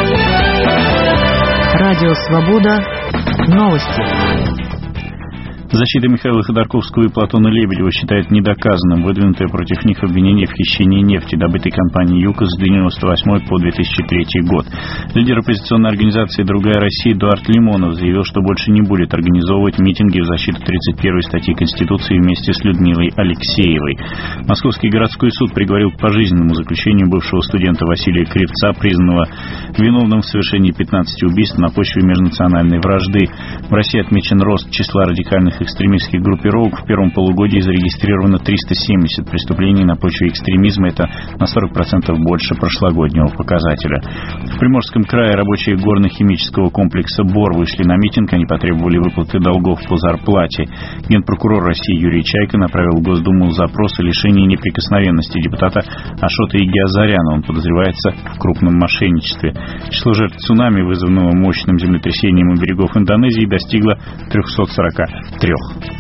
Радио «Свобода». Новости. Защита Михаила Ходорковского и Платона Лебедева считает недоказанным выдвинутое против них обвинение в хищении нефти, добытой компанией ЮКОС с 1998 по 2003 год. Лидер оппозиционной организации «Другая Россия» Эдуард Лимонов заявил, что больше не будет организовывать митинги в защиту 31 статьи Конституции вместе с Людмилой Алексеевой. Московский городской суд приговорил к пожизненному заключению бывшего студента Василия Кривца, признанного виновным в совершении 15 убийств на почве межнациональной вражды. В России отмечен рост числа радикальных экстремистских группировок. В первом полугодии зарегистрировано 370 преступлений на почве экстремизма. Это на 40% больше прошлогоднего показателя. В Приморском крае рабочие горно-химического комплекса «Бор» вышли на митинг. Они потребовали выплаты долгов по зарплате. Генпрокурор России Юрий Чайка направил в Госдуму запрос о лишении неприкосновенности депутата Ашота Игиазаряна. Он подозревается в крупном мошенничестве. Число жертв цунами, вызванного мощным землетрясением у берегов Индонезии, достигло 343.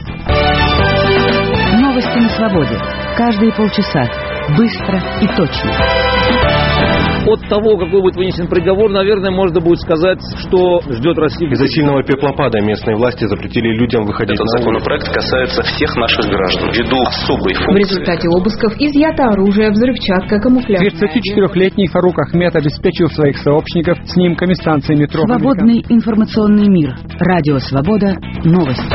Новости на свободе. Каждые полчаса. Быстро и точно. От того, какой будет вынесен приговор, наверное, можно будет сказать, что ждет Россию. Из-за сильного пеплопада местные власти запретили людям выходить на улицу. Этот законопроект касается всех наших граждан. Ввиду особой функции. В результате обысков изъято оружие, взрывчатка, камуфляж. 34-летний Фарук Ахмед обеспечил своих сообщников снимками станции метро. Свободный информационный мир. Радио «Свобода». Новости.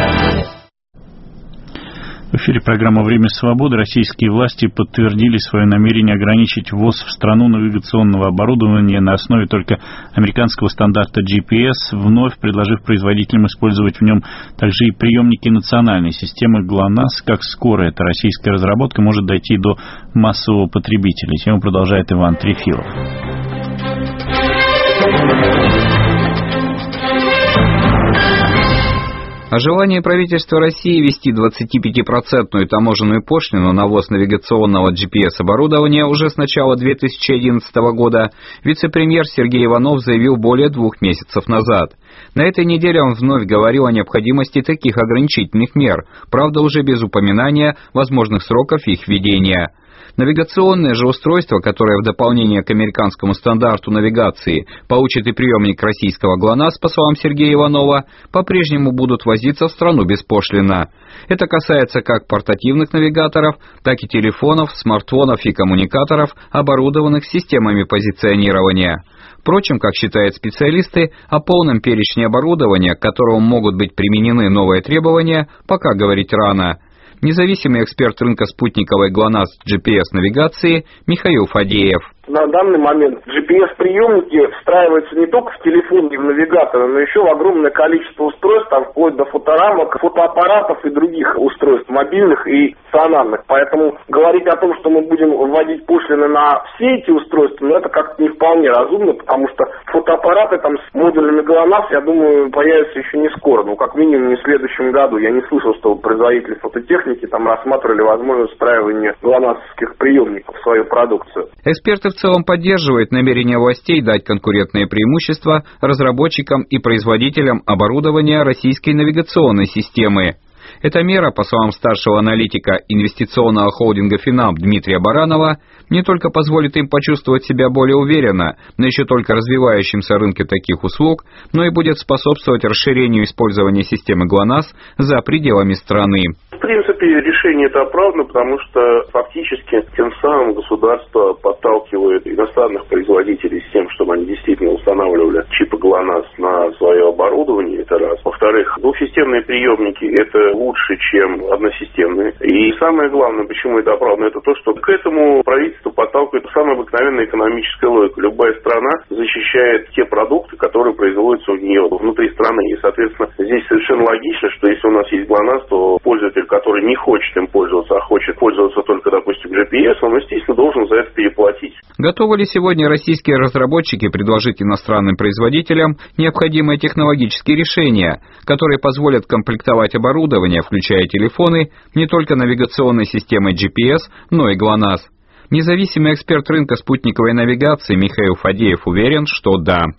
В эфире программа «Время свободы». Российские власти подтвердили свое намерение ограничить ввоз в страну навигационного оборудования на основе только американского стандарта GPS, вновь предложив производителям использовать в нем также и приемники национальной системы ГЛОНАСС. Как скоро эта российская разработка может дойти до массового потребителя? Тему продолжает Иван Трефилов. О желании правительства России ввести 25% таможенную пошлину на ввоз навигационного GPS-оборудования уже с начала 2011 года вице-премьер Сергей Иванов заявил более 2 месяцев назад. На этой неделе он вновь говорил о необходимости таких ограничительных мер, правда уже без упоминания возможных сроков их введения. Навигационное же устройство, которое в дополнение к американскому стандарту навигации получит и приемник российского ГЛОНАСС, по словам Сергея Иванова, по-прежнему будут возиться в страну беспошлинно. Это касается как портативных навигаторов, так и телефонов, смартфонов и коммуникаторов, оборудованных системами позиционирования. Впрочем, как считают специалисты, о полном перечне оборудования, к которому могут быть применены новые требования, пока говорить рано. Независимый эксперт рынка спутниковой ГЛОНАСС GPS-навигации Михаил Фадеев. На данный момент GPS-приемники встраиваются не только в телефон и в навигаторы, но еще в огромное количество устройств, там, вплоть до фоторамок, фотоаппаратов и других устройств, мобильных и стационарных. Поэтому говорить о том, что мы будем вводить пошлины на все эти устройства, это как-то не вполне разумно, потому что фотоаппараты там с модулями ГЛОНАСС, я думаю, появятся еще не скоро, как минимум не в следующем году. Я не слышал, что производители фототехники там рассматривали возможность встраивания ГЛОНАССовских приемников в свою продукцию. Эксперты в целом поддерживают намерение властей дать конкурентные преимущества разработчикам и производителям оборудования российской навигационной системы. Эта мера, по словам старшего аналитика инвестиционного холдинга «Финам» Дмитрия Баранова, не только позволит им почувствовать себя более уверенно на еще только развивающемся рынке таких услуг, но и будет способствовать расширению использования системы ГЛОНАСС за пределами страны. В принципе, решение это оправдано, потому что фактически тем самым государство подталкивает иностранных производителей с тем, чтобы они действительно устанавливали чипы ГЛОНАСС на свое оборудование, это раз. Во-вторых, двухсистемные приемники это лучше, чем односистемные. И самое главное, почему это оправдано, это то, что к этому правительство подталкивает самая обыкновенная экономическая логика. Любая страна защищает те продукты, которые производятся у нее внутри страны. И, соответственно, здесь совершенно логично, что если у нас есть ГЛОНАСС, то пользователь, который не хочет им пользоваться, а хочет пользоваться только, допустим, GPS, он, естественно, должен за это переплатить. Готовы ли сегодня российские разработчики предложить иностранным производителям необходимые технологические решения, которые позволят комплектовать оборудование, включая телефоны, не только навигационной системой GPS, но и ГЛОНАСС? Независимый эксперт рынка спутниковой навигации Михаил Фадеев уверен, что да. Естественно,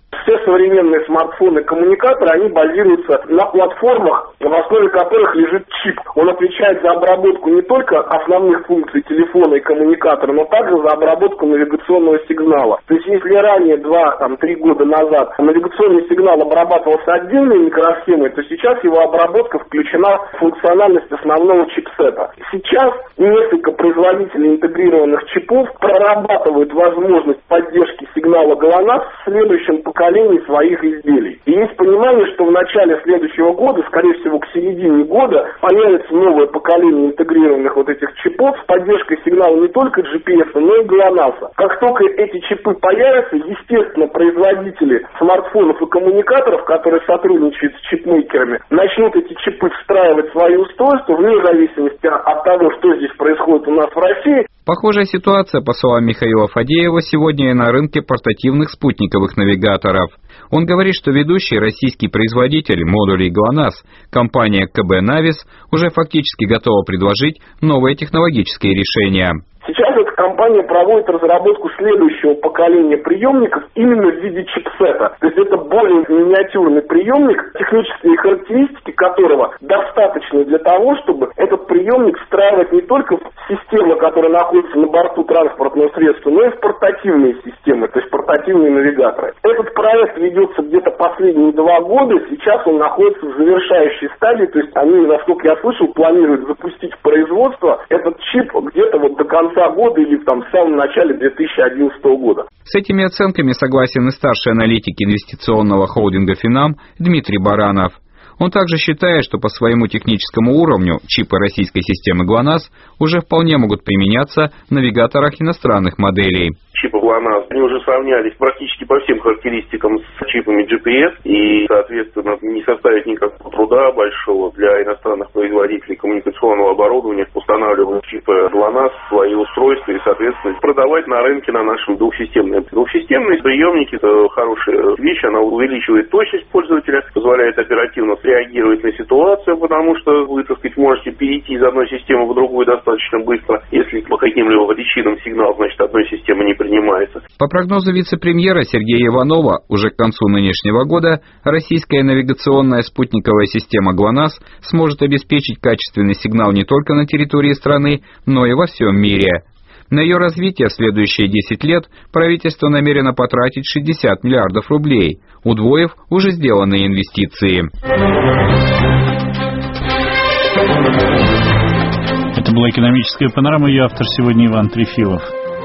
современные смартфоны, коммуникаторы, они базируются на платформах, в основе которых лежит чип. Он отвечает за обработку не только основных функций телефона и коммуникатора, но также за обработку навигационного сигнала. То есть если ранее, 2-3 года назад, навигационный сигнал обрабатывался отдельной микросхемой, то сейчас его обработка включена в функциональность основного чипсета. Сейчас несколько производителей интегрированных чипов прорабатывают возможность поддержки сигнала ГЛОНАСС в следующем поколении своих изделий. И есть понимание, что в начале следующего года, скорее всего к середине года, появится новое поколение интегрированных вот этих чипов с поддержкой сигнала не только GPS, но и ГЛОНАССа. Как только эти чипы появятся, естественно, производители смартфонов и коммуникаторов, которые сотрудничают с чипмейкерами, начнут эти чипы встраивать в свои устройства вне зависимости от того, что здесь происходит у нас в России. Похожая ситуация, по словам Михаила Фадеева, сегодня и на рынке портативных спутниковых навигаторов. Он говорит, что ведущий российский производитель модулей ГЛОНАСС, компания КБ Navis, уже фактически готова предложить новые технологические решения. Сейчас эта компания проводит разработку следующего поколения приемников именно в виде чипсета. То есть это более миниатюрный приемник, технические характеристики которого достаточны для того, чтобы этот приемник встраивать не только в систему, которая находится на борту транспортного средства, но и в портативные системы, то есть портативные навигаторы. Этот проект ведется где-то последние 2 года, сейчас он находится в завершающей стадии, то есть они, насколько я слышал, планируют запустить в производство этот чип где-то вот до конца года или в самом начале 2011 года. С этими оценками согласен и старший аналитик инвестиционного холдинга «Финам» Дмитрий Баранов. Он также считает, что по своему техническому уровню чипы российской системы ГЛОНАСС уже вполне могут применяться в навигаторах иностранных моделей. Чипы ГЛОНАСС, они уже сравнялись практически по всем характеристикам с чипами GPS, и, соответственно, не составит никакого труда большого для иностранных производителей коммуникационного оборудования устанавливать чипы ГЛОНАСС в свои устройства и, соответственно, продавать на рынке на нашем двухсистемные. Двухсистемные приемники – это хорошая вещь, она увеличивает точность пользователя, позволяет оперативно реагировать на ситуацию, потому что вы, так сказать, можете перейти из одной системы в другую достаточно быстро. Если по каким-либо причинам сигнал, значит, одной системы не принимается. По прогнозу вице-премьера Сергея Иванова, уже к концу нынешнего года российская навигационная спутниковая система ГЛОНАСС сможет обеспечить качественный сигнал не только на территории страны, но и во всем мире. На ее развитие в следующие 10 лет правительство намерено потратить 60 миллиардов рублей, удвоив уже сделанные инвестиции. Это была экономическая панорама, ее автор сегодня Иван Трефилов.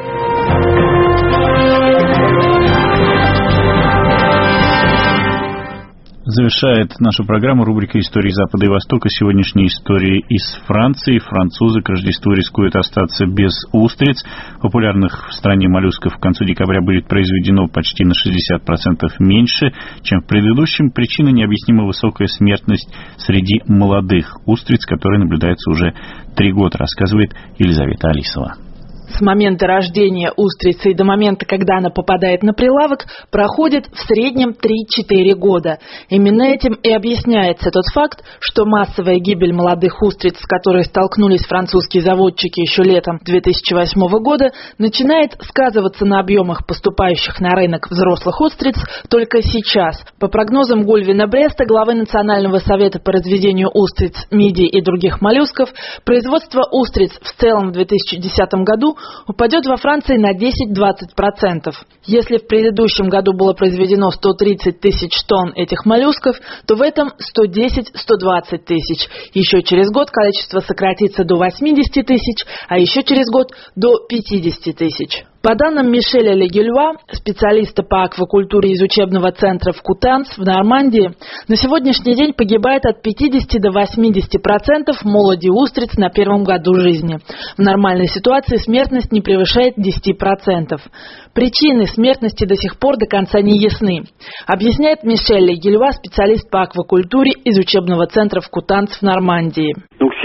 Завершает нашу программу рубрика «Истории Запада и Востока». Сегодняшние истории из Франции. Французы к Рождеству рискуют остаться без устриц. Популярных в стране моллюсков к концу декабря будет произведено почти на 60% меньше, чем в предыдущем. Причина — необъяснимо высокая смертность среди молодых устриц, которая наблюдается уже 3 года, рассказывает Елизавета Алисова. С момента рождения устрицы и до момента, когда она попадает на прилавок, проходит в среднем 3-4 года. Именно этим и объясняется тот факт, что массовая гибель молодых устриц, с которой столкнулись французские заводчики еще летом 2008 года, начинает сказываться на объемах поступающих на рынок взрослых устриц только сейчас. По прогнозам Гульвина Бреста, главы Национального совета по разведению устриц, мидий и других моллюсков, производство устриц в целом в 2010 году упадет во Франции на 10-20%. Если в предыдущем году было произведено 130 тысяч тонн этих моллюсков, то в этом 110-120 тысяч. Еще через год количество сократится до 80 тысяч, а еще через год до 50 тысяч. По данным Мишеля Легюльва, специалиста по аквакультуре из учебного центра в Кутанс в Нормандии, на сегодняшний день погибает от 50 до 80% молоди устриц на первом году жизни. В нормальной ситуации смертность не превышает 10%. Причины смертности до сих пор до конца не ясны, объясняет Мишель Легюльва, специалист по аквакультуре из учебного центра в Кутанс в Нормандии.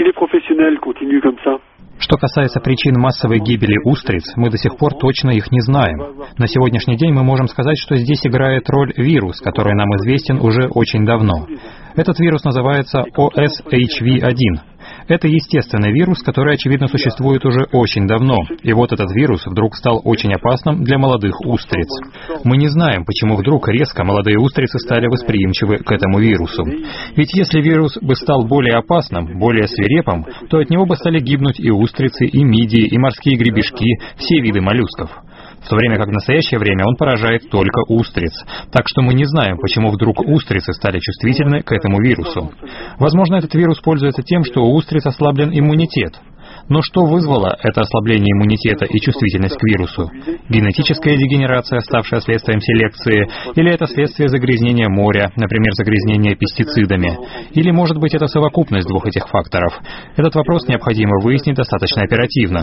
Что касается причин массовой гибели устриц, мы до сих пор точно их не знаем. На сегодняшний день мы можем сказать, что здесь играет роль вирус, который нам известен уже очень давно. Этот вирус называется OSHV1. Это естественный вирус, который, очевидно, существует уже очень давно. И вот этот вирус вдруг стал очень опасным для молодых устриц. Мы не знаем, почему вдруг резко молодые устрицы стали восприимчивы к этому вирусу. Ведь если вирус бы стал более опасным, более свирепым, то от него бы стали гибнуть и устрицы, и мидии, и морские гребешки, все виды моллюсков. В то время как в настоящее время он поражает только устриц. Так что мы не знаем, почему вдруг устрицы стали чувствительны к этому вирусу. Возможно, этот вирус пользуется тем, что у устриц ослаблен иммунитет. Но что вызвало это ослабление иммунитета и чувствительность к вирусу? Генетическая дегенерация, ставшая следствием селекции? Или это следствие загрязнения моря, например, загрязнения пестицидами? Или, может быть, это совокупность двух этих факторов? Этот вопрос необходимо выяснить достаточно оперативно.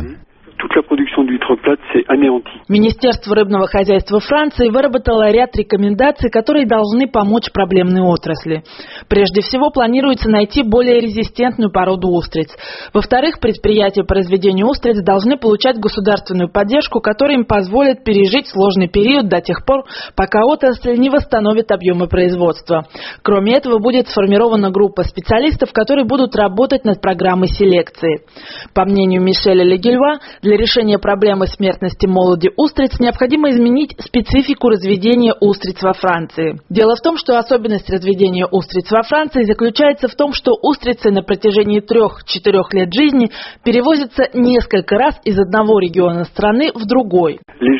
Министерство рыбного хозяйства Франции выработало ряд рекомендаций, которые должны помочь проблемной отрасли. Прежде всего, планируется найти более резистентную породу устриц. Во-вторых, предприятия по разведению устриц должны получать государственную поддержку, которая им позволит пережить сложный период до тех пор, пока отрасль не восстановит объемы производства. Кроме этого, будет сформирована группа специалистов, которые будут работать над программой селекции. По мнению Мишеля Легельва, для решения проблемы смертности молоди устриц необходимо изменить специфику разведения устриц во Франции. Дело в том, что особенность разведения устриц во Франции заключается в том, что устрицы на протяжении 3-4 лет жизни перевозятся несколько раз из одного региона страны в другой.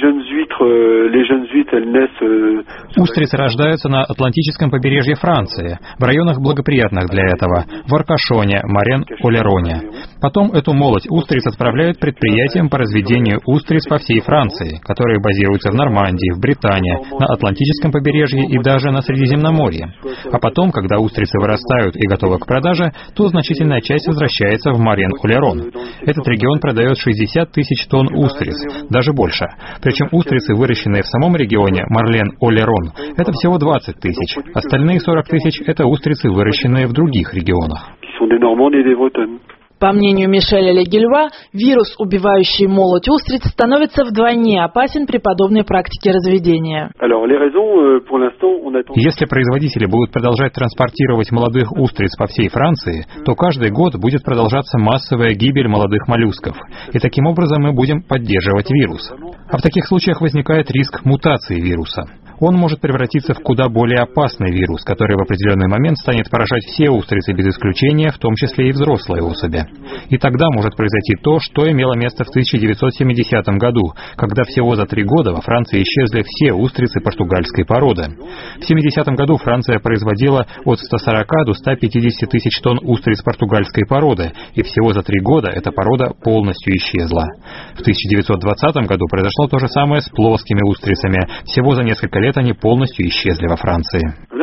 Устрицы рождаются на Атлантическом побережье Франции, в районах благоприятных для этого, в Аркашоне, Марен-Олероне. Потом эту молодь устриц отправляют предприятиям по разведению устриц по всей Франции, которые базируются в Нормандии, в Британии, на Атлантическом побережье и даже на Средиземноморье. А потом, когда устрицы вырастают и готовы к продаже, то значительная часть возвращается в Марен-Олерон. Этот регион продает 60 тысяч тонн устриц, даже больше. Причем устрицы, выращенные в самом регионе Марлен-Олерон, это всего 20 тысяч. Остальные 40 тысяч – это устрицы, выращенные в других регионах. По мнению Мишеля Легельва, вирус, убивающий молоть устриц, становится вдвойне опасен при подобной практике разведения. Если производители будут продолжать транспортировать молодых устриц по всей Франции, то каждый год будет продолжаться массовая гибель молодых моллюсков. И таким образом мы будем поддерживать вирус. А в таких случаях возникает риск мутации вируса. Он может превратиться в куда более опасный вирус, который в определенный момент станет поражать все устрицы без исключения, в том числе и взрослые особи. И тогда может произойти то, что имело место в 1970 году, когда всего за 3 года во Франции исчезли все устрицы португальской породы. В 70 году Франция производила от 140 до 150 тысяч тонн устриц португальской породы, и всего за 3 года эта порода полностью исчезла. В 1920 году произошло то же самое с плоскими устрицами. Всего за несколько лет они полностью исчезли во Франции.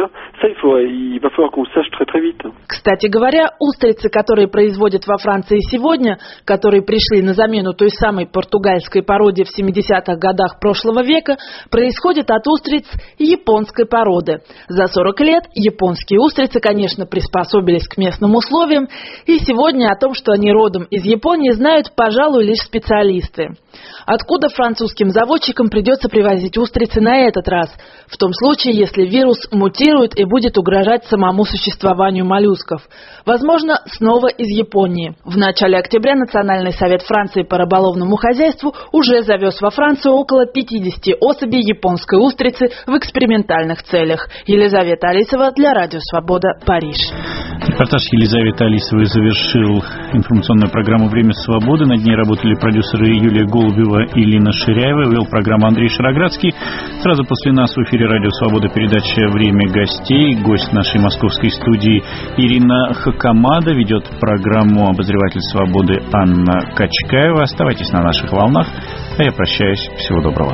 Кстати говоря, устрицы, которые производят во Франции сегодня, которые пришли на замену той самой португальской породе в 70-х годах прошлого века, происходят от устриц японской породы. За 40 лет японские устрицы, конечно, приспособились к местным условиям, и сегодня о том, что они родом из Японии, знают, пожалуй, лишь специалисты. Откуда французским заводчикам придется привозить устрицы на этот раз? В том случае, если вирус мутирует и будет угрожать самому существованию моллюсков. Возможно, снова из Японии. В начале октября Национальный совет Франции по рыболовному хозяйству уже завез во Францию около 50 особей японской устрицы в экспериментальных целях. Елизавета Алисова для Радио Свобода, Париж. Репортаж Елизаветы Алисовой завершил информационную программу «Время свободы». Над ней работали продюсеры Юлия Голубева и Лина Ширяева. Вел программу Андрей Шароградский. Сразу после нас в эфире Радио Свобода передача «Время гостей». Гость нашей московской студии Ирина Хакамада. Ведет программу обозреватель «Свободы» Анна Качкаева. Оставайтесь на наших волнах. А я прощаюсь. Всего доброго.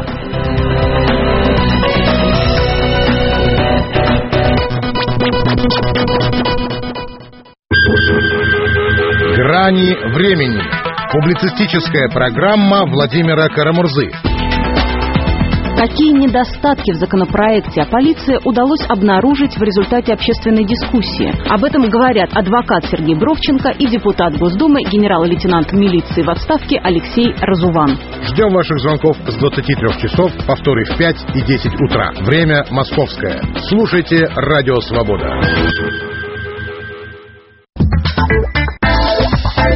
«Грани времени». Публицистическая программа Владимира Карамурзы. Какие недостатки в законопроекте о полиции удалось обнаружить в результате общественной дискуссии? Об этом говорят адвокат Сергей Бровченко и депутат Госдумы, генерал-лейтенант милиции в отставке Алексей Разуван. Ждем ваших звонков с 23 часов, повторы в 5 и 10 утра. Время московское. Слушайте Радио Свобода.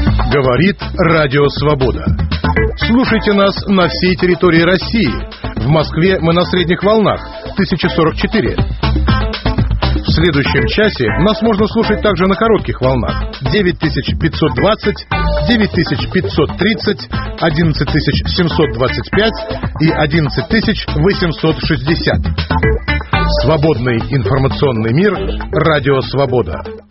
Говорит Радио Свобода. Слушайте нас на всей территории России. В Москве мы на средних волнах 1044. В следующем часе нас можно слушать также на коротких волнах 9520, 9530, 11725 и 11860. Свободный информационный мир. Радио Свобода.